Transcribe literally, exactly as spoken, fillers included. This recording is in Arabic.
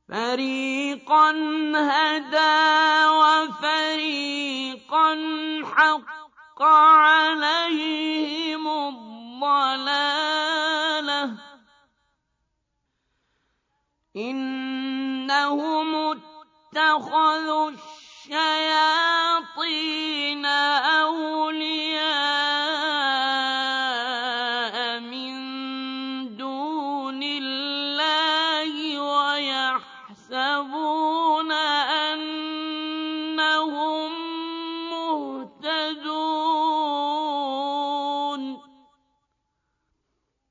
فَرِيقًا هَدَىٰ وَفَرِيقًا حَقَّ عَلَيْهِمُ الضَّلَالَةُ ۗ إِنَّهُمُ اتَّخَذُوا الشَّيَاطِينَ